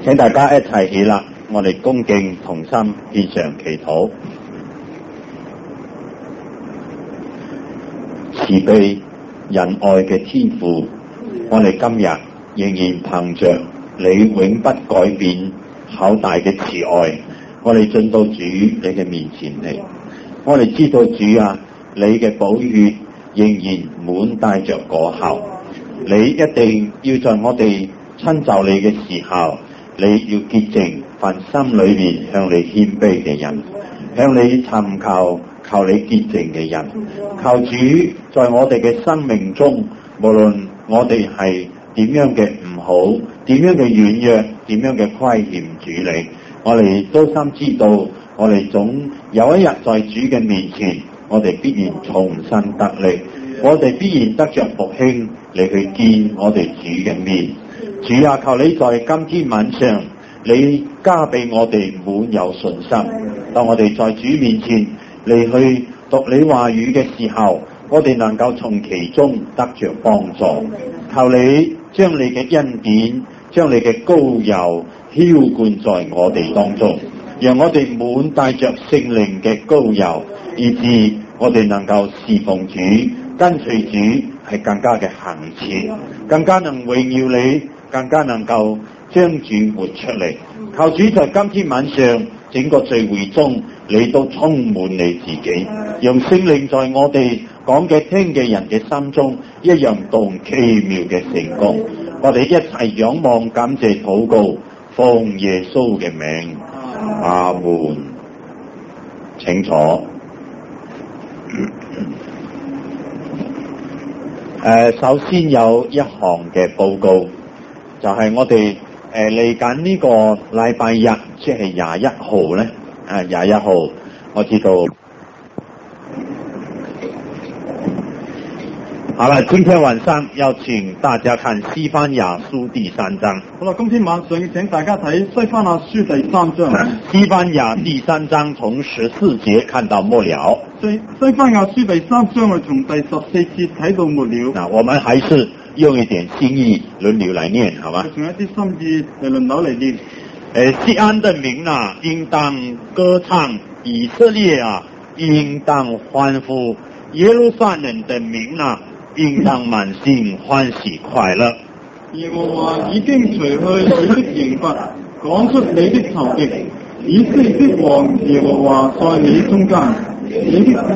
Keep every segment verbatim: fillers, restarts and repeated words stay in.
請大家一齊起立，我哋恭敬同心獻上祈禱。慈悲仁愛嘅天父，我哋今日仍然憑着你永不改變厚大嘅慈愛，我哋進到主你嘅面前嚟。我哋知道主啊，你嘅寶血仍然滿帶着果效，你一定要在我哋親就你嘅時候，你要潔淨凡心裏面向你謙卑嘅人，向你尋求求你潔淨嘅人。求主在我哋嘅生命中，無論我哋係點樣嘅唔好，點樣嘅軟弱，點樣嘅虧欠主你，我哋都深知道，我哋總有一日在主嘅面前，我哋必然重新得力，我哋必然得着復興嚟去見我哋主嘅面。主啊，求你在今天晚上，你加俾我哋滿有信心，當我哋在主面前嚟去讀你話語嘅時候，我哋能夠從其中得着幫助。求你將你嘅恩典，將你嘅膏油澆灌在我哋當中，讓我哋滿帶着聖靈嘅膏油，以致我哋能夠侍奉主，跟隨主係更加嘅行前，更加能榮耀你，更加能夠將主活出嚟。求主在今天晚上整個聚會中，你都充滿你自己，讓聖靈在我哋講嘅聽嘅人嘅心中一樣動奇妙嘅成功。我哋一齊仰望感謝禱告，奉耶穌嘅名，阿門。請坐。誒，首先有一項嘅報告，就係、是、我哋誒嚟緊呢個禮拜日，即係廿一號咧。啊，廿一號，我知道。好了，今天晚上要請大家看西番雅書第三章。 好啦，今天晚上請大家睇西番雅書第三章。 西番雅第三章從十四節看到末了。 西西番雅書第三章我從第十四節睇到末了。 那我們還是用一點心意輪流來念，好嗎？ 用一啲心意嚟輪流嚟念。 誒，錫安的民啊，應當歌唱；以色列啊，應當歡呼；耶路撒冷的民啊，應當滿心歡喜快樂。 耶和華已經除去你的刑罰，趕出你的仇敵。以色列的王耶和華在你中間。你的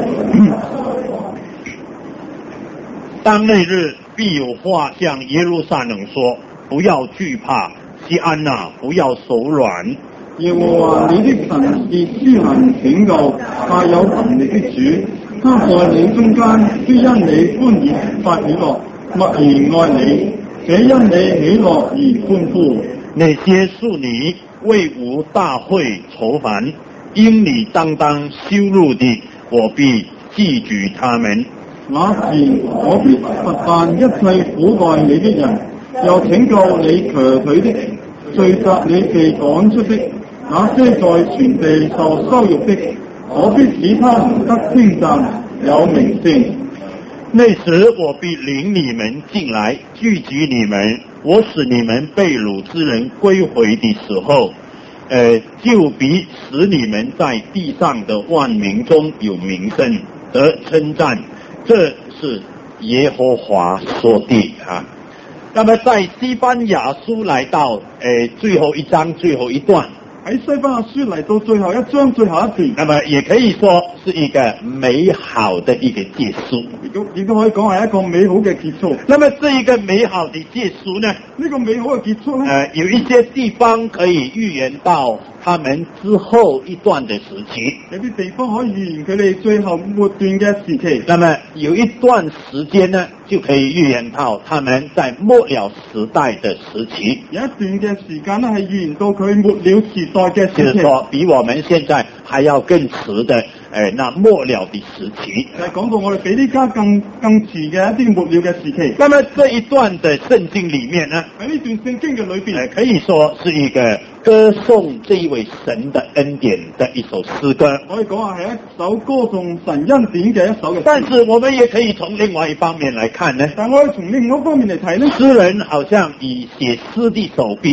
當那日必有話向耶路撒冷說：不要懼怕，錫安啊，不要手軟。 耶和華你的神是施行拯救、大有能力的主，他在你中間，必因你歡喜發喜樂，默然愛你，且因你喜樂而歡呼。 那些屬你為無大會愁煩、因你當當羞辱的，我必記舉他們。 那時我必罰辦一切苦待你的人，又拯救你瘸腿的，聚集你被趕出的，那些在全地受羞辱的，我必使他們得稱讚，有名聲。 那時我必領你們進來，聚集你們，我使你們被擄之人歸回的時候，呃，就必使你們在地上的萬民中有名聲，得稱讚。這是耶和華說的啊。那麼在西番雅書來到呃最後一章最後一段， 喺西番雅書嚟到最後一章最後一段， 那麼也可以說是一個美好的一個結束， 亦都亦都可以講係一個美好嘅結束。 那麼這一個美好的結束呢， 呢個美好嘅結束呢， 呃有一些地方可以預言到他們之後一段的時期， 有啲地方可以預言佢哋最後末段嘅時期。 那麼有一段時間呢，就可以預言到他們在末了時代的時期。 有一段嘅時間呢，係預言到佢末了時代嘅時期。 就是說，比我們現在還要更遲的，誒、呃，那末了的時期。 係講到我哋比呢家更更遲嘅一啲末了嘅時期。 那麼這一段的聖經裡面呢， 喺呢段聖經嘅裏邊， 呃，可以說是一個歌頌這一位神的恩典的一首詩歌。 可以講話係一首歌頌神恩典嘅一首嘅詩。 但是我們也可以從另外一方面來看呢。 但我哋從另外一方面嚟睇呢， 詩人好像以寫詩的手筆，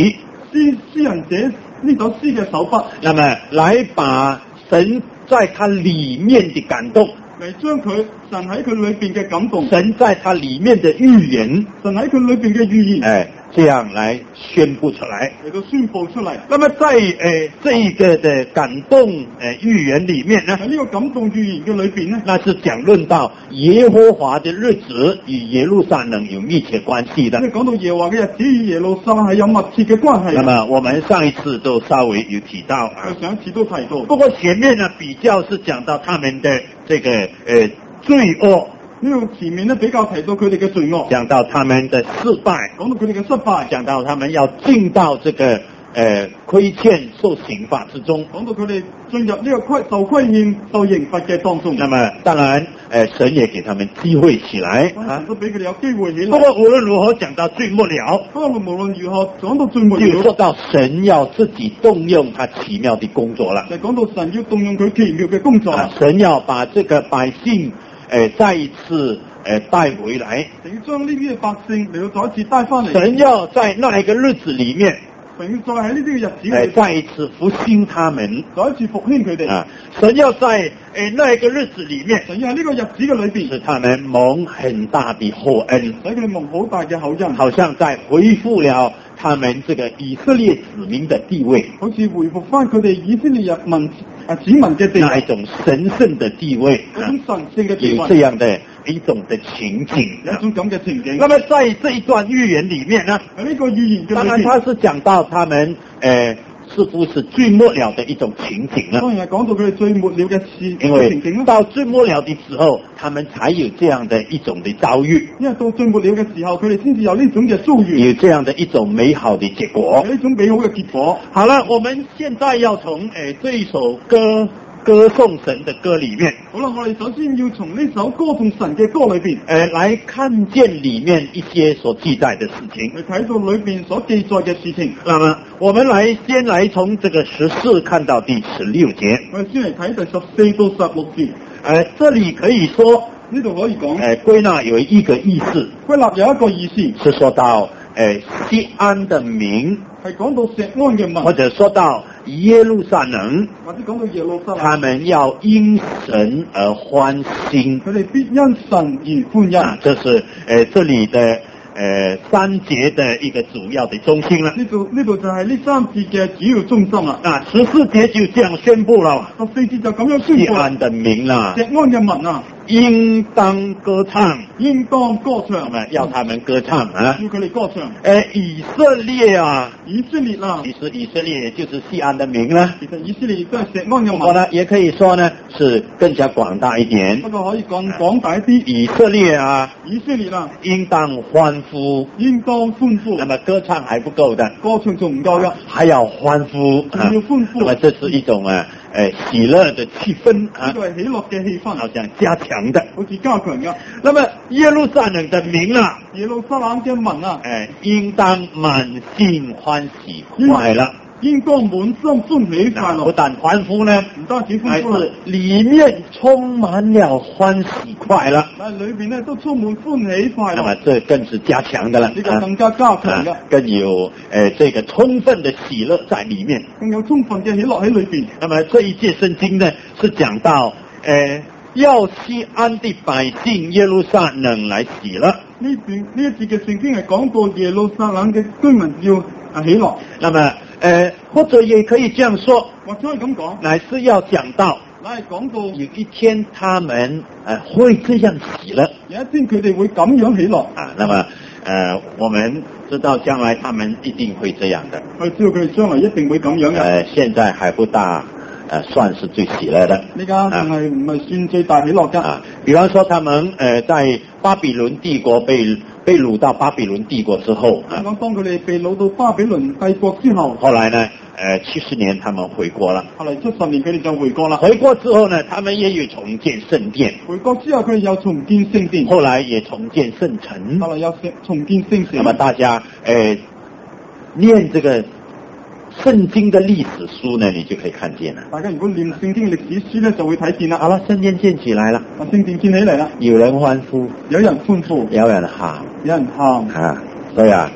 詩詩人寫呢首詩嘅手筆， 那麼來把神在他裏面的感動， 嚟將佢神喺佢裏邊嘅感動， 神在他裏面的預言， 神喺佢裏邊嘅預言， 哎，這樣來宣布出來， 嚟到宣佈出嚟。 那麼在誒這一個的感動誒預言裏面呢， 喺呢個感動預言嘅裏邊呢， 那是講論到耶和華的日子與耶路撒冷有密切關係的。 即係講到耶和華嘅日子與耶路撒冷係有密切嘅關係。 那麼我們上一次都稍微有提到啊， 我上一次都提到。 不過前面呢比較是講到他們的這個誒、呃、罪惡。 呢個前面咧比較提到佢哋嘅罪惡， 講到他們的失敗， 講到佢哋嘅失敗， 講到他們要進到這個呃虧欠受刑罰之中， 講到佢哋進入呢個虧受虧欠受刑罰嘅當中。 那麼當然，呃神也給他們機會起來啊，都俾佢哋有機會起來。 不過無論如何，講到最末了， 不過無論如何，講到最末了， 就說到神要自己動用他奇妙的工作了。 就講到神要動用佢奇妙嘅工作， 啊，神要把這個百姓。誒，再一次誒帶回來， 神要將呢啲嘅百姓嚟到再一次帶翻嚟。 神要在那一個日子裏面， 神要再喺呢啲嘅日子裏誒再一次復興他們， 再一次復興佢哋。 啊，神要在誒那一個日子裏面， 神要喺呢個日子嘅裏邊， 使他們蒙很大的厚恩， 使佢哋蒙好大嘅厚恩， 好像在恢復了他們這個以色列子民的地位， 好似恢復翻佢哋以色列人民啊子民嘅地位， 那一種神聖的地位， 一種神聖嘅地位， 有這樣的一種的情景， 有一種咁嘅情景。 那麼在這一段預言裏面呢， 喺呢個預言嘅裏邊， 當然他是講到他們誒。呃似乎是最末了的一種情景啦。 當然係講到佢哋最末了嘅事因為情景啦。 到最末了的時候，他們才有這樣的一種的遭遇。 因為到最末了嘅時候，佢哋先至有呢種嘅遭遇， 有這樣的一種美好的結果。 有呢種美好嘅結果。 好了，我們現在要從誒、呃、這一首歌歌頌神的歌裏面， 好啦，我哋首先要從呢首歌頌神嘅歌裏邊，誒、 呃，來看見裏面一些所記載的事情， 嚟睇到裏邊所記載嘅事情。 那麼我們來先來從這個十四看到第十六節。 我哋先嚟睇第十四到十六節。誒、 呃，這裏可以說呢度可以講，誒、 呃，歸納有一個意思， 歸納有一個意思， 是說到誒錫安的名， 係講到錫安嘅民， 或者說到耶路撒冷， 或者講到耶路撒冷， 他們要因神而歡欣， 佢哋必因神而歡欣。 啊，這是誒、呃、這裏的誒、呃、三節的一個主要的中心啦。 呢度呢度就係呢三節嘅主要中心啦。 啊，十四節就這樣宣布了， 十四節就咁樣宣布。 錫安的名啦， 錫安嘅民啊， 應當歌唱， 應當歌唱， 咁啊，要他們歌唱啊， 要佢哋歌唱。 誒，以色列啊， 以色列啊， 其實以色列也就是錫安的名啦。 其實以色列亦都係錫安嘅民。 不過呢，也可以說呢，是更加廣大一點。 不過可以講廣大一啲。 以色列啊， 以色列啊， 應當歡呼， 應當歡呼。 那麼歌唱還不夠的， 歌唱仲唔夠嘅， 還要歡呼， 仲要歡呼。 那麼這是一種啊，誒喜樂的氣氛啊， 呢個係喜樂嘅氣氛， 好像加強的， 好似加強嘅。 那麼耶路撒冷的名啊， 耶路撒冷嘅民啊， 誒應當滿心歡喜快樂， 應當滿心歡喜快樂。 不但歡呼呢， 唔單止歡還呼， 是裡面充滿了歡喜快樂。 但係裏邊咧都充滿歡喜快樂。 那麼這更是加強的了， 呢個更加加強嘅， 啊，更有誒、呃、這個充分的喜樂在裡面， 更有充分嘅喜樂喺裏邊。 那麼這一節聖經呢，是講到誒、呃、要錫安的百姓耶路撒冷來喜樂。 呢段呢一節嘅聖經係講到耶路撒冷嘅居民要啊喜樂。 那麼誒、呃、或者也可以這樣說， 或者可以咁講， 乃是要講到， 乃係講到有一天他們誒、呃、會這樣喜樂。 有一天佢哋會咁樣喜樂。 啊，那麼誒、呃、我們知道將來他們一定會這樣的。 我知道佢哋將來一定會咁樣嘅。誒、 呃，現在還不大。呃，算是最喜樂的。 呢家仲係唔係算最大喜樂嘅？ 啊，比方說他們呃在巴比倫帝國被被擄到巴比倫帝國之後，啊， 當當佢哋被擄到巴比倫帝國之後， 後來呢，呃七十年他們回國了。 後來七十年佢哋就回國啦。 回國之後呢，他們也有重建聖殿。 回國之後佢哋又重建聖殿。 後來也重建聖城。 後來又重建聖城。 那麼大家呃念這個聖經的歷史書呢，你就可以看見了。 大家如果念聖經歷史書呢，就會睇見啦。 好了，聖殿建起來了， 啊，聖殿建起嚟啦， 有人歡呼， 有人歡呼， 有人喊， 有人喊啊，所以啊，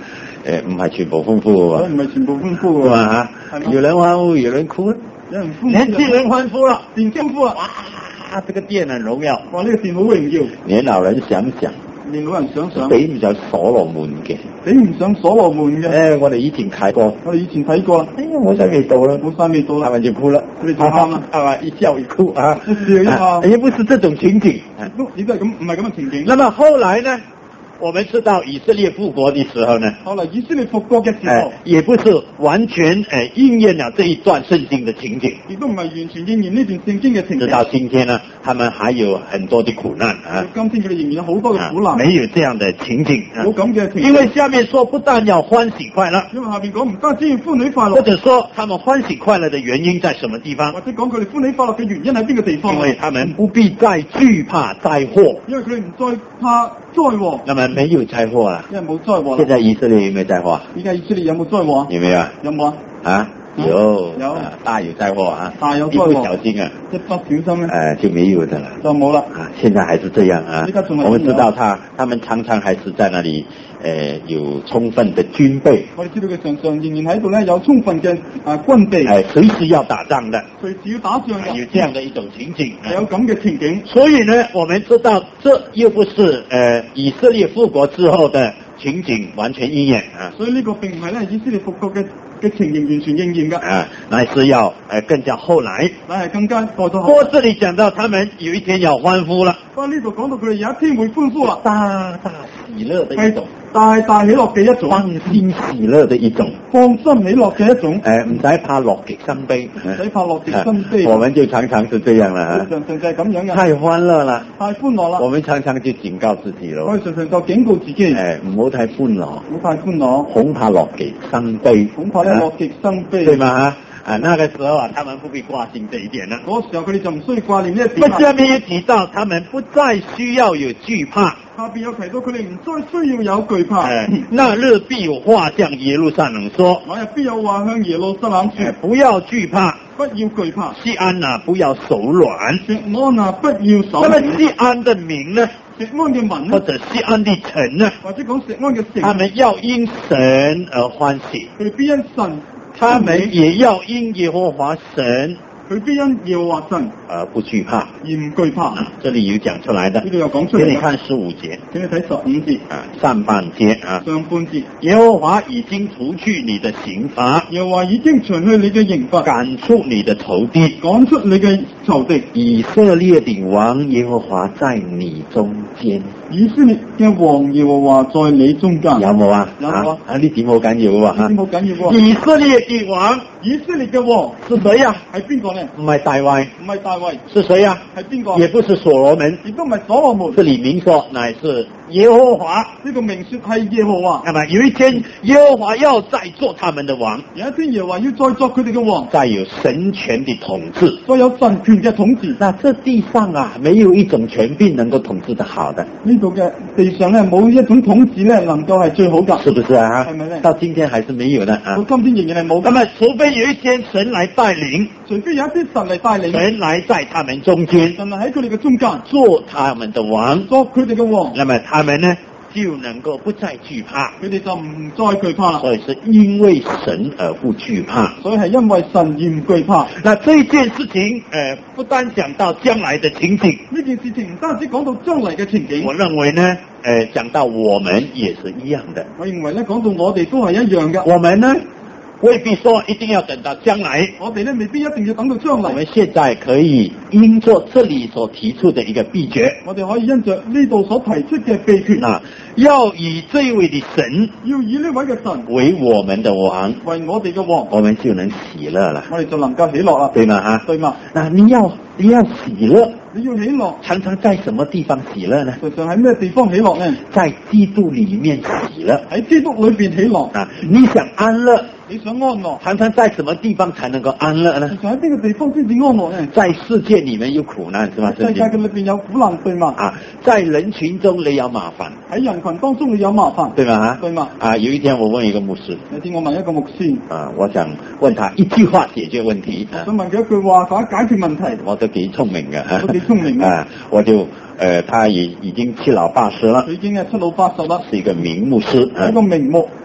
誒唔係全部歡呼所以喎， 唔係全部歡呼係喎。 嘛嚇？ 係嘛有人歡呼，有人哭， 有人歡呼， 年輕人歡呼了， 電歡呼啊！ 啊，這個殿很榮耀， 話呢個電好榮耀， 年老人想想， 連老人想想， 比唔上所羅門嘅。 比唔上所羅門嘅。 誒，我哋以前睇過， 我哋以前睇過啦， 哎呀，我想未到啦， 冇晒味道啦他，們就哭了， 佢哋就喊啦， 係嘛，一笑一哭啊， 一笑一喊啊也不是這種情景。啊都亦都係咁，唔係咁嘅情景。 那麼後來呢，我們知道以色列復國的時候呢， 後嚟以色列復國嘅時誒候， 也不是完全誒應驗了這一段聖經的情景。 亦都唔係完全應驗呢段聖經嘅情景。 直到今天呢，他們還有很多的苦難啊， 今天佢哋仍然有好多嘅苦難， 啊沒有這樣的情景啊。 冇咁嘅情景。 因為下面說不但要歡喜快樂， 因為下邊講唔單止要歡喜快樂， 或者說他們歡喜快樂的原因在什麼地方或？者講佢哋歡喜快樂嘅原因喺邊個地方？ 因為他們不必再懼怕災禍。 因為佢哋唔再怕災禍， 那麼沒有災禍了。 因為冇災禍啦。 現在以色列有沒有災禍？ 而家以色列有冇災禍啊？ 有沒有啊？ 有冇啊？ 啊， 有有有啊大有災禍啊！ 大有一不災禍小心啊， 一不小心咧呃就沒有的了。 就冇啦。 啊，現在還是這樣啊現在仲係。 我們知道他，他們常常還是在那裡，呃，有充分的軍備， 我哋知道佢常常仍然喺度咧，有充分嘅啊軍備， 哎、隨時要打仗的， 隨時要打仗啊嘅， 有這樣的一種情景。啊有咁嘅情景。 所以呢，我們知道這又不是呃以色列復國之後的情景完全應驗啊， 所以呢個並唔係咧以色列復國嘅嘅情形完全應驗㗎， 啊，乃是要呃更加後來。 但係更加過咗不後。 過這裡講到他們有一天要歡呼了， 不過呢度講到佢哋有一天會歡呼啦， 大大喜樂的一係種， 大大喜樂嘅一種， 放心喜樂的一種， 放心喜樂嘅一種， 誒唔使怕樂極生悲， 唔使怕樂極生悲。 我們就常常是這樣啦， 我哋常常就係咁樣嘅， 太歡樂啦， 太歡樂啦。 我們常常就警告自己咯， 我哋常常就警告自己， 誒唔好太歡樂， 唔好太歡樂， 恐怕樂極生悲， 恐怕咧樂極生悲。 對嗎？啊，啊那個時候啊，他們不必掛心這一點啦。 嗰時候佢哋就唔需要掛念呢一那點。 下面也提到，他們不再需要有懼怕。 下邊有提到佢哋唔再需要有懼怕。 哎，那日必有話向耶路撒冷說， 我日必有話向耶路撒冷說， 哎不要懼怕， 不要懼怕。 西安啊，不要手軟。 錫安啊，不要手那麼軟。 西安的名呢， 錫安嘅民或呢， 者西安的城呢， 或者講錫安嘅城， 他們要因神而歡喜， 佢哋必因神， 他們也要因耶和華神佢必因耶和華神而不懼怕。 而唔懼怕。 啊，這裡有講出來的， 呢度又講出嚟啦。 給你看十五節請你睇十五節啊，上半節啊， 上半節， 耶和華已經除去你的刑罰， 耶和華已經除去你嘅刑罰， 趕出你的仇敵。 趕出你嘅仇敵。 以色列的王耶和華在你中間， 以色列嘅王耶和華在你中間。 有冇啊？ 有啊啊，呢點好緊要喎呢啲好緊要喎。 以色列的王以色列嘅王是誰呀？ 係邊個呢？ 唔係大衛， 唔係大衛， 是誰呀？ 係邊個？ 也不是所羅門， 亦都唔係所羅門。 這裡明說乃是耶和華。 呢個明說係耶和華。 那麼有一天耶和華要再做他們的王， 有一天耶和華要再作佢哋嘅王， 再有神權的統治。 再有神權嘅統治。 那這地上啊，沒有一種權柄能夠統治得好的， 呢度嘅地上咧冇一種統治咧能夠係最好㗎。 是不是啊？ 係咪呢？ 到今天還是沒有的啊到。今天仍然係冇㗎。 那麼除非有一天神來帶領， 除非有一啲神嚟帶領， 神來在他們中間神係喺佢哋嘅中間做他們的王， 作佢哋嘅王， 那麼他們呢就能夠不再懼怕。 佢哋就唔再懼怕啦。 所以是因為神而不懼怕。 所以係因為神而唔懼怕。 那這件事情，呃，不單講到將來的情景， 呢件事情唔單止講到將來嘅情景， 我認為呢，呃，講到我們也是一樣的。 我認為咧講到我哋都係一樣嘅。 我們呢未必說一定要等到將來， 我哋咧未必一定要等到將來。 我們現在可以因着這裡所提出的一個秘訣， 我哋可以因着呢度所提出嘅秘訣， 啊，要以這一位的神要以呢位嘅神為我們的王， 為我哋嘅王， 我們就能喜樂了， 我哋就能夠喜樂啦， 對嗎？啊， 對嘛？ 那你要你要喜樂， 你要喜樂， 常常在什麼地方喜樂呢？ 實際喺咩地方喜樂呢？ 在基督裡面喜樂喺基督裏邊喜樂。 啊！你想安樂， 你想安樂， 常常在什麼地方才能夠安樂呢？ 其實喺邊個地方先至安樂呢？ 在世界裡面有苦難，是吧？ 世界嘅裏邊有苦難，對嘛？ 啊，在人群中你有麻煩， 喺人群當中你有麻煩， 對嗎？啊， 對嘛？ 啊，有一天我問一個牧師， 有次我問一個牧師， 啊，我想問他一句話解決問題，啊， 想問佢一句話，想解決問題， 我都幾聰明嘅， 都幾聰明嘅啊，我就，呃，他已已經七老八十了佢，已經係七老八十啦， 是一個名牧師，啊係一個名牧，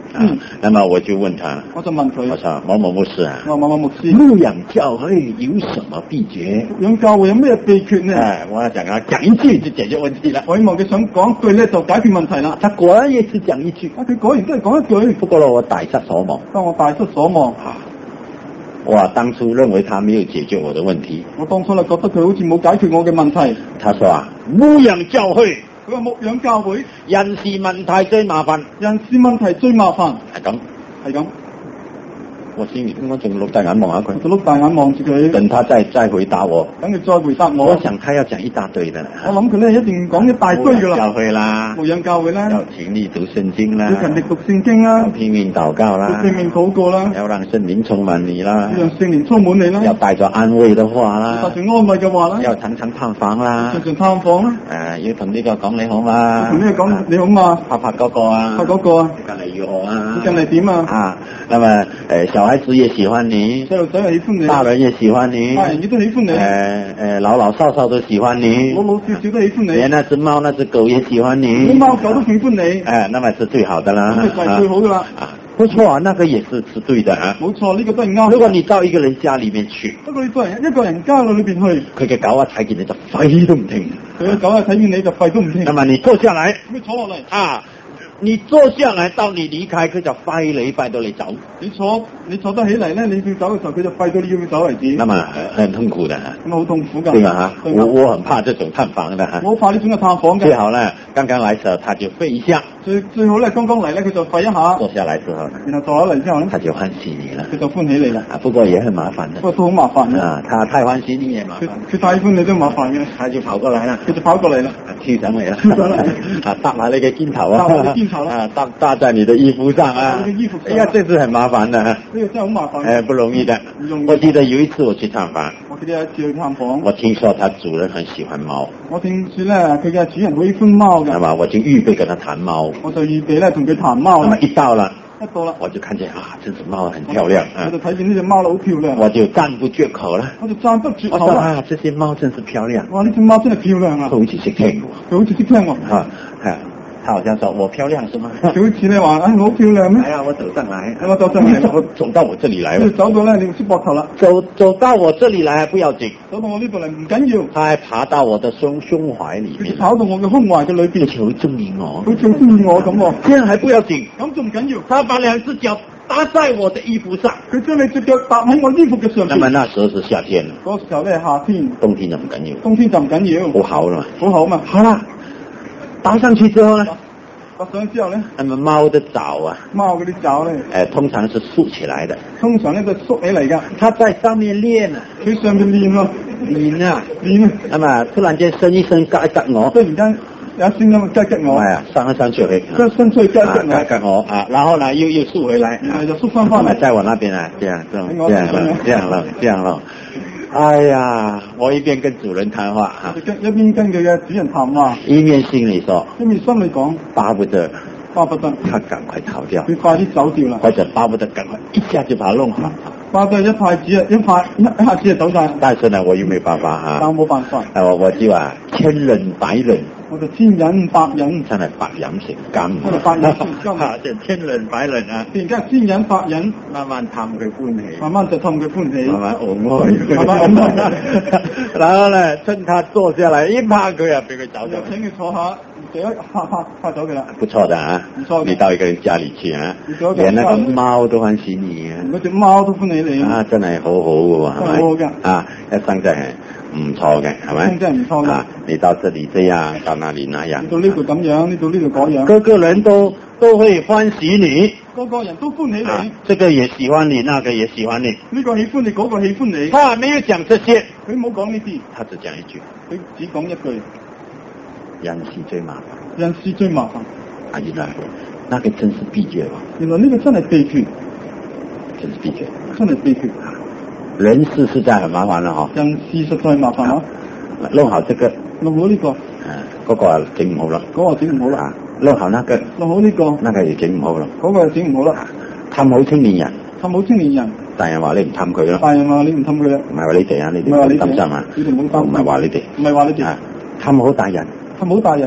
嗯， 那麼我就問他， 我就問佢， 我說某某牧師啊， 我某某牧師， 牧養教會有什麼秘訣？ 牧養教會有咩秘訣呢？ 哎，我要講啊，講一句就解決問題了。 我希望佢想講一句咧就解決問題啦。 他果然也是講一句， 啊，佢果然都係講一句， 不過呢，我大失所望。 當我大失所望。 啊，我當初認為他沒有解決我的問題。 我當初咧覺得佢好似冇解決我嘅問題。 他說啊，牧養教會， 佢話牧養教會， 人事問題最麻煩， 人事問題最麻煩。 係咁， 係咁。 我心裏我仲碌大眼望下佢， 我碌大眼望住佢， 等他再再回答我。 等佢再回答我。 我想他要講一大堆的。 我諗佢咧一定講一大堆噶啦。 教會啦， 牧養教會啦， 要勤力讀聖經啦， 要勤力讀聖經啦， 要拼命禱告啦， 要拼命禱告啦， 要讓聖靈充滿你啦， 要讓聖靈充滿你啦， 要帶着安慰的話啦， 帶住安慰嘅話啦， 要常常探訪啦， 常常探訪啦， 誒，要同呢個講你好嘛， 同呢個講你好嘛， 拍拍嗰個啊， 拍嗰個啊， 近嚟如何啊， 近嚟點啊？ 啊，那麼誒，小孩子也喜歡你， 細路仔又喜歡你， 大人也喜歡你， 大人亦都喜歡你， 誒誒，老老少少都喜歡你， 老老少少都喜歡你， 連那隻貓那隻狗也喜歡你， 啲貓狗都喜歡你， 誒，那麼是最好的啦， 咁就係最好噶啦， 啊，不錯啊，那個也是是對的啊， 冇錯，呢個都係啱。 如果你到一個人家裏面去， 不過你到人一個人家裏邊去， 佢嘅狗啊睇見你就吠都唔停， 佢嘅狗啊睇見你就吠都唔停。 那麼你坐下來， 咁你坐落嚟啊，你坐下來到你離開，佢就吠你吠到你走。 你坐你坐得起嚟咧，你要走嘅時候，佢就吠到你要走為止。 那麼很痛苦的， 咁好痛苦㗎。 對吧？我我很怕這種探訪的。 我好怕呢種嘅探訪嘅。 最好呢，剛剛來時候他就吠一下。 最最好咧，剛剛嚟咧，佢就吠一下。 坐下來之後， 然後坐咗嚟之後咧， 他就歡喜你了。 佢就歡喜你啦。 啊，不過也很麻煩的。 不過都好麻煩嘅。 啊，他太歡喜你也麻煩。 佢太歡你都麻煩嘅。 他就跑過來了。 佢就跑過嚟啦。 跳上嚟啦。 跳上嚟。 啊，搭埋你嘅肩頭啊。 搭埋你肩頭啦。 啊，搭搭在你的衣服上啊。 你嘅衣服上。 哎呀，這是很麻煩的。呢個真係好麻煩。 誒，不容易的。 唔容易。 我記得有一次我去探訪。 我記得有一次去探訪。 我聽說他主人很喜歡貓。 我聽說咧，佢嘅主人好喜歡貓嘅。 係嘛，我就預備跟他談貓。 我就預備咧同佢談貓。 咁啊，一到了。 一到啦， 我就看見啊，這隻貓很漂亮啊！ 我就睇見呢隻貓好漂亮， 我就讚不絕口啦！ 我就讚不絕口啦！啊，這些貓真是漂亮！ 哇，呢隻貓真係漂亮啊！ 佢好似識聽喎， 佢好似識聽喎， 啊係，他好像說我漂亮是嗎？ 佢好似你話，哎，我好漂亮咩？ 係啊，我走上來， 我走上嚟， 我走到我這裡來了， 走到咧，你識膊頭啦， 走走到我這裡來不要緊， 走到我呢度嚟唔緊要， 他還爬到我的胸胸懷裡面， 跑到我嘅胸懷嘅裏邊， 好中意我， 好似中意我咁喎， 這樣還不要緊， 咁仲唔緊要？ 他把兩隻腳搭在我的衣服上， 佢將你隻腳搭喺我衣服嘅上面。 那麼那時候是夏天， 嗰時候咧夏天， 冬天就唔緊要， 冬天就唔緊要， 好好啦， 好好嘛， 好啦，搭上去之後呢？ 搭上之後咧， 那麼貓的爪啊， 貓嗰啲爪咧， 誒，通常是豎起來的， 通常咧就縮起嚟噶。 它在上面練啊， 佢上面練咯， 練啊， 練啊。 那麼突然間伸一伸吉吉我， 突然間有一聲咁吉吉我， 係啊，伸一伸出去， 伸伸出去吉吉我， 吉吉我啊，然後呢又又豎回來， 係就縮翻翻嚟， 在我那邊啊，這樣這樣這樣咯，這樣咯，這樣咯。哎呀，我一邊跟主人談話啊， 一邊跟佢嘅主人談話， 一面心裏說， 一面心裏講， 巴不得， 巴不得， 他趕快逃掉， 佢快啲走掉啦， 或者巴不得趕快一下就把它弄好， 巴不得一拍子啊，一拍一一下子就走晒。 但是呢，我又沒辦法啊， 但我冇辦法， 我我就啊，千忍百忍。 我就千忍百忍， 真係百忍成金， 我就百忍成金， 嚇！即係千忍百忍啊！ 突然間千忍百忍， 慢慢氹佢歡喜， 慢慢就氹佢歡喜， 慢慢按開， 慢慢按開。 然後呢，趁他坐下來，一拍佢啊，俾佢走咗。 請佢坐下，就一拍拍拍走佢啦。 不錯的啊， 唔錯。 你到一個人家裡去啊，連那個貓都歡喜你啊！ 嗰隻貓都歡喜你啊！真係好好嘅喎，係咪？ 好好嘅。 啊，一生真係唔錯嘅，係咪？ 真係唔錯嘅。 啊，你到這裡這樣，到那裡那樣。 到呢度咁樣，呢度呢度嗰樣。 個個人都都會歡喜你， 個個人都歡喜你。 啊，這個也喜歡你，那個也喜歡你。 呢個喜歡你，嗰個喜歡你。 他沒有講這些， 佢冇講呢啲， 他只講一句， 佢只講一句。 人是最麻煩。 人是最麻煩。 啊，原來那個真是秘訣喎。 原來呢個真係秘訣， 真是秘訣， 真係秘訣。 人事實在很麻煩啦，嗬。 人事實在麻煩咯。 弄好這個， 弄好呢個， 誒，嗰個啊整唔好啦， 嗰個整唔好啦。 弄好那個， 弄好呢個， 那個又整唔好啦， 嗰個又整唔好啦。 氹好青年人， 氹好青年人。 大人話你唔氹佢咯， 大人話你唔氹佢啊， 唔係話你哋啊，你哋唔擔心啊， 你哋唔好擔心， 唔係話你哋， 唔係話你哋， 氹好大人， 氹好大人，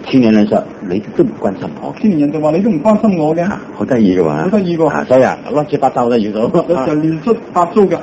青年人說：你都唔關心我嘅。 青年人就話你都唔關心我嘅， 啊，好得意嘅喎， 好得意喎啊，所以啊，亂七八糟嘅遇到， 有時候亂出八糟㗎，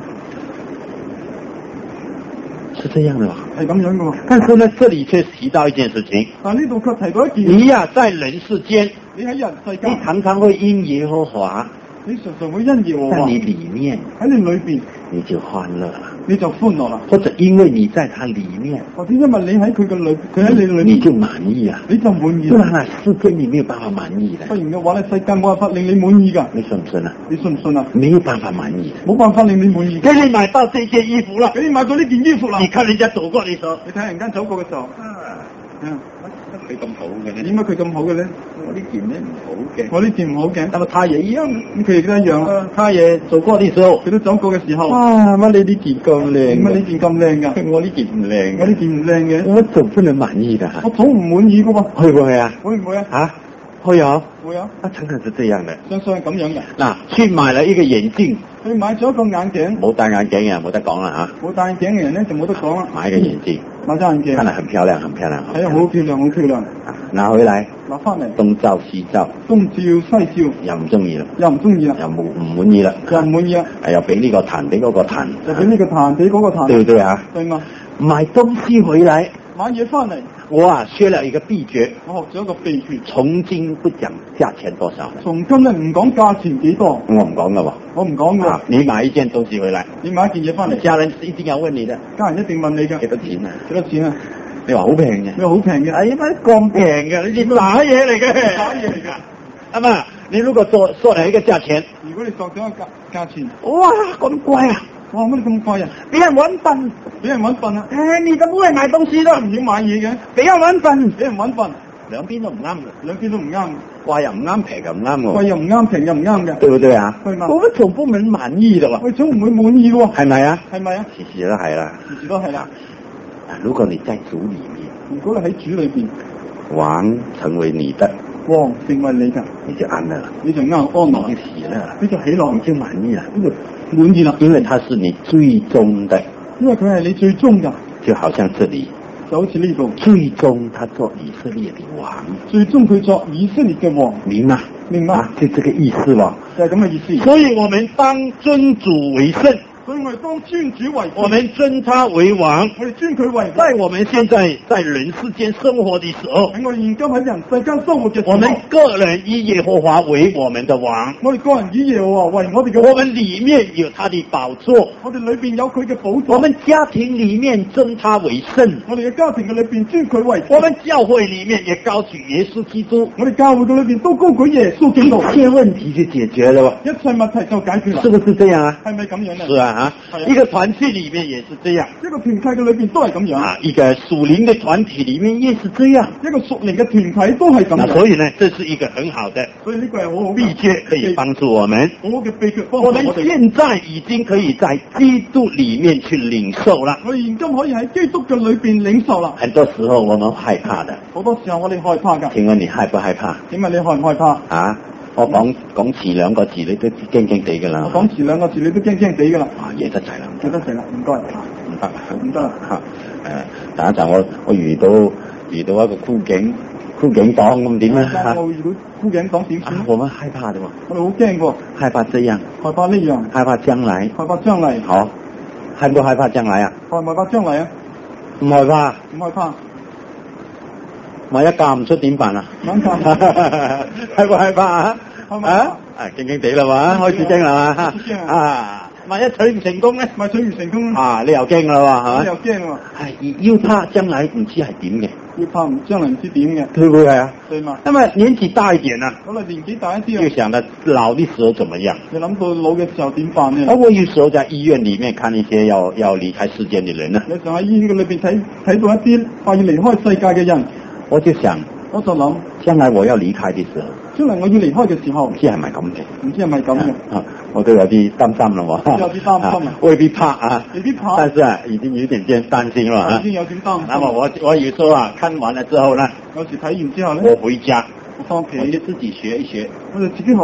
是這樣的吧？ 係咁樣嘅喎。 但是呢，這裡卻提到一件事情， 但呢度卻提到一件， 你呀、在人世間， 你喺人世你間， 常常會因耶和華， 你常常會因耶和華在你裡面， 喺你裏邊， 你就歡樂了， 你就歡樂啦。 或者因為你在他裡面， 或者因為你喺佢嘅裏，佢喺你裏面， 你就滿意啊。 你就滿意不。然啊，世界你沒有辦法滿意的不。然嘅話咧，世界冇辦法令你滿意㗎。 你信唔信啊？ 你信唔信啊？ 沒有辦法滿意。 冇辦法令你滿意。 給你買到這件衣服了， 俾你買到呢件衣服啦， 你看人家走過的時候， 你睇人間走過嘅時候， 啊， 嗯， 佢咁好嘅呢？ 點解佢咁好嘅咧？ 我呢件咧唔好嘅。 我呢件唔好嘅， 那麼他也一樣， 咁佢亦都一樣啊。 他也走過的時候， 佢都走過嘅時候， 啊，乜你呢件咁點解呢靚？ 件咁靚㗎？ 我呢件唔靚我呢件唔靚嘅， 我總不能滿意的我總唔滿意㗎喎。 會唔會啊？ 會唔會啊？ 啊，會有， 會啊， 啊，常常是這樣的。 相信係咁樣嘅。 嗱，去買了一個眼鏡， 佢買咗一個眼鏡， 冇戴眼鏡嘅冇得講啦冇戴眼鏡嘅人咧就冇得講啦。 嚇，買一個眼鏡， 買咗眼鏡， 看得很漂亮，很漂亮。 係啊，好漂亮，好漂亮。 啊，拿回來攞翻嚟， 東照西照， 東照西照， 又唔中意啦， 又唔中意啦， 又冇唔滿意啦， 又唔滿意啦， 係又俾呢個彈，俾嗰個彈， 就俾呢個彈，俾嗰個彈， 對唔對啊？ 對嘛？ 買東西回來， 買嘢翻嚟， 我啊學了一個秘訣， 我學咗一個秘訣， 從今不講價錢多少， 從今日唔講價錢幾多， 我唔講噶喎。 我唔講㗎啊。你買一件東西回來， 你買一件嘢翻嚟， 家人一定要問你的， 家人一定問你㗎， 幾多錢啊？ 幾多錢啊？ 你話好平嘅， 你話好平嘅， 哎呀乜咁平嘅？你打嘢嚟嘅， 打嘢嚟㗎。 係嘛？你如果說說了一個價錢， 如果你作咗一個價價錢， 哇咁貴啊！ 哇乜你咁貴啊？ 俾人揾笨， 俾人揾笨啊！ 誒你咁會買東西咯， 唔要買嘢嘅， 俾人揾笨， 俾人揾笨， 兩邊都唔啱嘅， 兩邊都唔啱， 貴又唔啱，平又唔啱貴喎， 又唔啱，平又唔啱嘅， 對不對啊？ 對嘛我們總不能滿意的喎， 喂，總唔會滿意嘅喎， 係咪啊？ 係咪啊？ 時時都係啦。 時時都係啦。 如果你在主裡面， 如果你喺主裏邊， 王成為你的， 王成為你㗎， 你就安樂了， 你就啱安樂， 你就喜樂了， 你就喜樂， 你就滿意了， 呢就滿意啦。 因為他是你最終的， 因為佢係你最終㗎， 就好像這裡就好似呢度， 最終他做以色列的王， 最終佢作以色列嘅王， 明嗎？ 明白？ 啊，就這個意思喎。 就係咁嘅意思。 所以我們當尊主為聖， 所以我哋當尊主為聖， 我們尊他為王。 我哋尊佢為在我們現在在人世間生活的時候， 喺我哋現今喺人世間生活嘅時候， 我們個人以耶和華為我們的王， 我哋個人以耶和華為我哋嘅王， 我們裡面有他的寶座， 我哋裏邊有佢嘅寶座， 我們家庭裡面尊他為聖， 我哋嘅家庭嘅裏邊尊佢為聖， 我們教會裡面也高舉耶穌基督， 我哋教會嘅裏邊都高舉耶穌基督， 一切問題就解決了， 一切問題就解決啦， 是不是這樣啊？ 係咪咁樣咧？ 是啊，啊，一個團契裡面也是這樣， 一個團契嘅裏邊都係咁樣， 啊，一個屬靈的團體裡面也是這樣， 一個屬靈嘅團體都係咁那樣， 所以呢，這是一個很好的所以呢個係好好秘訣，可以幫助我們。 好好嘅秘訣，幫我們助我哋。 現在已經可以在基督裡面去領受了。 我哋現今可以喺基督嘅裏邊領受啦。 很多時候我們害怕的， 好多時候我哋害怕㗎， 請問你害不害怕點解你害唔害怕？ 啊？我講講詞兩個字你都驚驚地㗎啦。 我講詞兩個字你都驚驚地㗎啦。 啊，嘢得滯啦， 記得成啦，唔該。 唔得唔得啦嚇誒，等一陣我我遇到遇到一個箍頸箍頸黨咁點咧嚇？ 我遇到箍頸黨點算啊，我們害怕的喎， 我哋好驚喎， 害怕這樣， 害怕呢樣， 害怕將來， 害怕將來， 好，害不害怕將來啊？ 害唔害怕將來啊？ 唔害怕， 唔害怕， 萬一嫁唔出點辦啊？ 諗下， 害不害怕啊？ 係咪啊？啊，驚驚地啦嘛，開始驚啦嘛開始驚啊！萬一取唔成功咧？ 咪取唔成功， 啊，你又驚啦喎， 你又係咪？ 驚喎， 係要怕將來唔知係點嘅， 要怕唔將來唔知點嘅， 對唔對啊？ 對嘛？ 那麼年紀大一點啊， 咁啊年紀大一啲啊， 就想到老的時候怎麼樣？ 你諗到老嘅時候點辦呢？ 而我有時候在醫院裡面看一些要要離開世間的人呢， 有時候喺醫院嘅裏邊睇睇到一啲快要離開世界嘅人， 我就想， 我就諗， 將來我要離開的時候， 將來我要離開嘅時候， 唔知係咪咁嘅？ 唔知係咪咁嘅， 啊，我都有啲擔心啦喎， 有啲擔心啊未必怕啊， 未必怕但是啊，已經有點點擔心了啊已。經有點擔心。 那麼我我有時候啊，看完了之後呢， 有時睇完之後咧， 我回家， 我翻屋企， 我就自己學一學。 我就自己學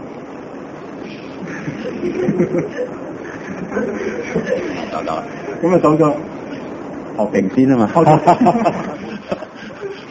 一學， 找到了， 咁啊走咗。 學定先啊嘛。 學定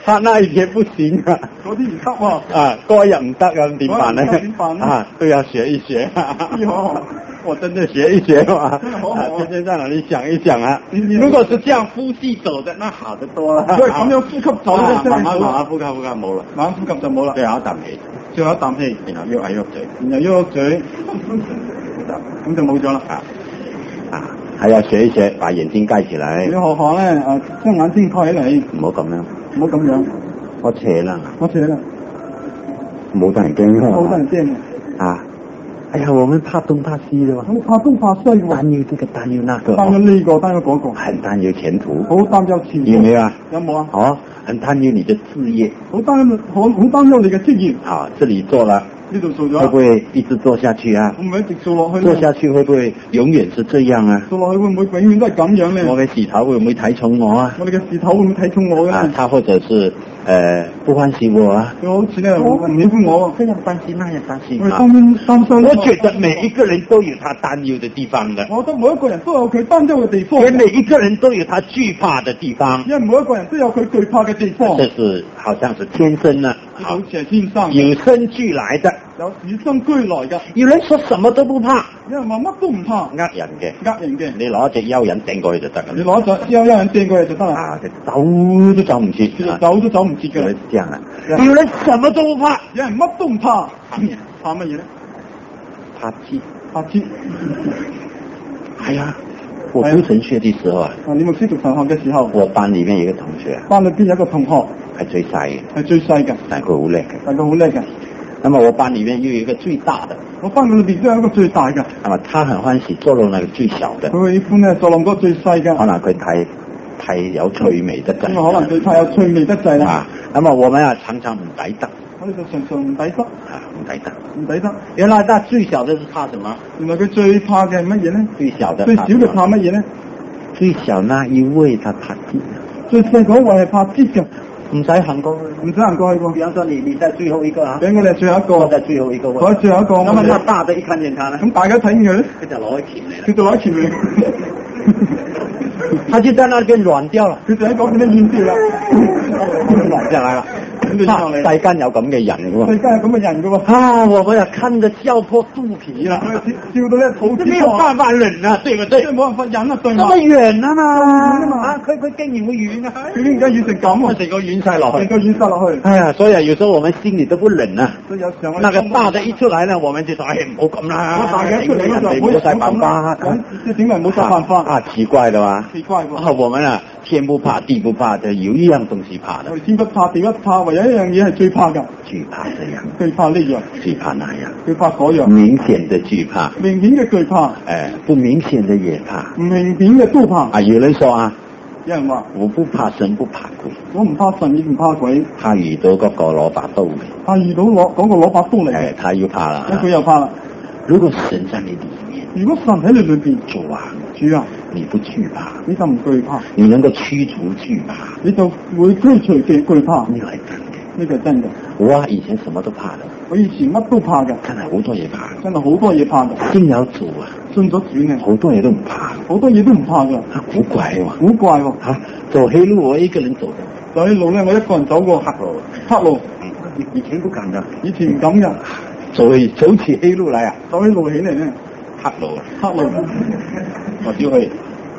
他那一天不行啊， 嗰啲唔得喎。 啊，嗰日唔得啊，點辦呢？ 嗰日唔得點辦呢啊，都要學一學。 喲我真的學一學嘛， 真的好好啊天天在那裏想一想啊你你。 如果是這樣呼吸走的，那好得多了。 對，咁樣呼吸走啊咧，真係慢慢好慢慢呼吸呼吸冇啦， 慢慢呼吸就冇啦。 最後一啖氣， 最後一啖氣， 然後喐下喐嘴， 然後喐喐嘴，咁就冇咗啦。 啊啊，還要學一學，把眼睛蓋起來你，學學咧，誒，將眼睛蓋起嚟， 唔好咁樣， 唔好咁樣。 我斜啦， 我寫啦， 冇得人驚好得人驚嘅。 啊！哎呀，我們怕東怕西的嘛， 咁怕東怕西擔喎， 憂這個擔憂那個， 擔咗呢個擔咗嗰個， 很擔憂前途， 好擔憂前途。 有沒有啊？ 有冇啊？ 哦，很擔憂你的事業， 好擔好好擔憂你嘅職業， 啊，這裡做了， 呢度做咗， 會不會一直做下去啊？ 會唔會一直做落去做咧？ 下去會不會永遠是這樣啊？ 做落去會唔會永遠都係咁樣咧？ 我嘅事頭會唔會睇重我啊？ 我哋嘅事頭會唔會睇重我嘅啊咧？， 他或者是呃不歡喜我啊？ 佢好似咧唔喜歡我， 這樣擔心，那樣擔心啊！ 我哋當然擔心。 我覺得每一個人都有他擔憂的地方的， 我覺得每一個人都有佢擔憂嘅地方， 也每一個人都有他懼怕的地方， 因為每一個人都有佢懼怕嘅地方。 這是好像是天生的， 好似係天生與生俱來的。 有與生俱來嘅， 有人說什麼都不怕， 有人話乜都唔怕， 呃人嘅， 呃人嘅。 你攞一隻蚯蚓掟過去就得㗎啦。 你攞咗有有人掟過嚟就得啦， 啊，佢走都走唔切， 其實走都走唔切嘅有人。這樣啊，有人什麼都不怕， 有人乜都唔怕，怕乜嘢咧？ 怕雞。 怕知。 哎呀，我讀神學的時候啊， 啊，你牧師讀神學嘅時候， 我班裡面有一個同學啊， 班裏邊有一個同學係最細嘅， 係最細嘅， 但係佢好叻嘅。 但係佢好叻嘅。 那麼我班裡面又有一個最大的， 我班裏邊都有一個最大嘅， 那麼他很歡喜做到那個最小的， 佢喜歡咧做冧嗰個最細嘅， 可能佢太太有趣味得滯， 因為可能佢太有趣味得滯啦。 啊，那麼我們啊常常唔抵得， 我哋就常常唔抵得， 啊唔抵得。 唔抵得。 原來那最小的是怕什麼？ 原來佢最怕嘅係乜嘢咧？ 最小的最少嘅怕乜嘢咧？ 最小那一位他怕雞， 最細嗰位係怕擠嘅， 唔使行過去。 唔使行過去喎。 比方說你你在最後一個啊， 俾我哋最後一個， 我在最後一個位， 我喺最後一個。 那麼我哋那大的一看見他呢， 咁大家睇見佢咧， 佢就攞起鉗嚟佢就攞前面， 他就在那邊軟掉了， 佢就喺嗰邊咧軟掉啦， 軟下來了。 咁就上嚟。 世間有咁嘅人嘅喎。 世界係咁嘅人嘅喎。 啊，我們啊看着笑破肚皮了， 我哋笑到咧肚這子沒有辦法忍啊，對不對？ 即係冇辦法忍啊，對嘛？ 那麼遠啊嘛， 嘛啊，佢佢竟然會遠啊， 佢點解軟成咁啊？ 成個軟晒落去。 成個軟晒落去。 哎呀，所以啊，有時候我們心裡都不忍啊。 所以有時候我哋那個大的一出來呢，我們就說：哎，唔好咁啦， 我大嘅出嚟嗰陣唔好晒辦法。 咁即係點解冇晒辦法？ 啊，奇怪的嘛。 奇怪喎。 啊，我們啊，天不怕地不怕，就有一樣東西怕的我，哋天不怕地不怕，唯有一樣嘢係最怕㗎， 懼怕這樣， 最怕呢樣， 懼怕那樣， 最怕嗰樣， 明顯的懼怕， 明顯嘅懼怕， 哎，不明顯的也怕。 唔明顯嘅都怕。 啊，有人說啊， 有人話我不怕神，不怕鬼， 我唔怕神，亦唔怕鬼， 他遇到嗰個攞把刀嘅， 怕遇到攞嗰個攞把刀嚟， 哎，他又怕了。 咁佢又怕啦。 如果神在你裏面， 如果神喺你裏邊， 主啊， 主啊， 你不懼怕， 你就唔懼怕， 你能夠驅除懼怕， 你就會驅除嘅懼怕。 呢個係真嘅。 呢個係真嘅。 我啊以前什麼都怕的， 我以前乜都怕嘅， 真係好多嘢怕。 真係好多嘢怕嘅。 信有主啊， 信咗主嘅， 好多嘢都唔怕。 好多嘢都唔怕嘅。 啊，古怪喎， 古怪喎。 啊，走黑路我一個人走的， 走啲路咧，我一個人走過黑路，黑路嗯，以前不敢的， 以前唔敢嘅， 走走起黑路來啊， 走啲路起嚟咧， 黑路啊， 黑路。 我就會，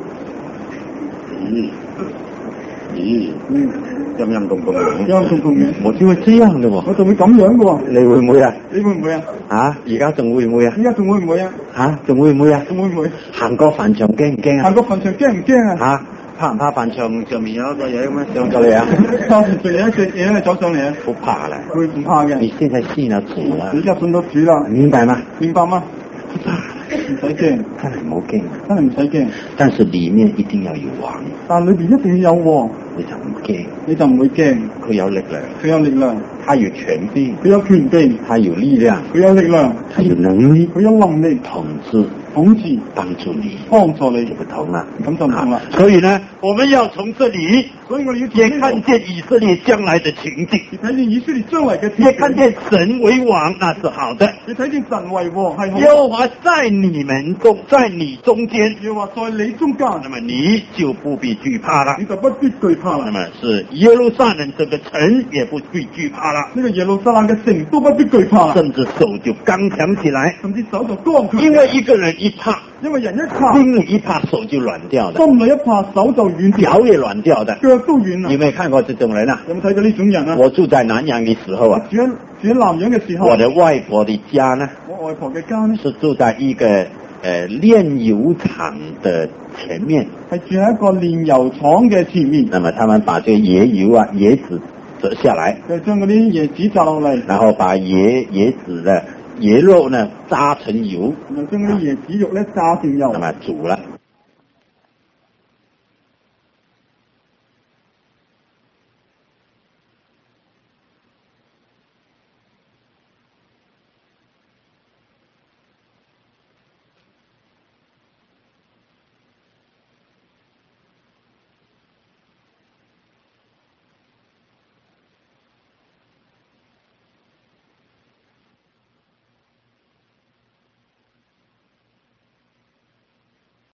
咦咦， 嗯， 陰陰公公嘅， 陰陰公公嘅， 我就會這樣的喎， 我就會咁樣嘅喎。 你會唔會啊？ 你會唔會啊？ 啊，而家仲會唔會啊？ 依家仲會唔會啊？ 嚇，仲會唔會啊？ 仲會唔會？ 行過墳場驚唔驚啊行？過墳場驚唔驚啊？ 嚇，怕唔怕墳場上面有一個嘢咁樣上咗嚟啊？ 當時仲有一隻嘢咧走上嚟啊！ 不怕啦， 佢唔怕嘅。 你現在信了主啦你，而家信到主啦， 明白嗎？ 明白嗎？ 不怕， 唔使驚， 真係唔好驚， 真係唔使驚。 但是裡面一定要有王， 但裏邊一定要有王， 你就唔驚， 你就唔會驚。 佢有力量， 佢有力量， 他有權柄， 佢有權柄， 他有力量， 佢有力量， 他有能力佢有能力統治統治幫助你， 幫助你， 就不同了。 咁就唔同啦。 所以呢，我們要從這裡所以我哋要也看見以色列將來的情景， 你睇見以色列將來嘅， 也看見神為王，那是好的。 你睇見神為王係好。 耶和華在你們中，在你中間， 耶和華在你中間， 那麼你就不必懼怕了， 你就不必懼怕啦。 那麼是耶路撒冷這個城也不必懼怕了， 呢個耶路撒冷嘅城都不必懼怕啦， 甚至手就剛強起來， 甚至手就剛強。 因為一個人一怕， 因為人一怕， 心裏一怕手就軟掉的， 心裏一怕手就軟掉， 腳也軟掉的， 腳都軟啦。 你有沒有看過這種人啊？ 有冇睇到呢種人啊？ 我住在南洋的時候啊， 住喺住喺南洋嘅時候， 我的外婆的家呢， 我外婆嘅家呢， 是住在一個呃煉油廠的前面， 係住喺一個煉油廠嘅前面。 那麼他們把這個椰油啊椰子折下來， 就將嗰啲椰子摘落嚟， 然後把椰椰子的椰肉呢炸成油， 然後將嗰啲椰子肉咧炸成油， 那麼煮了，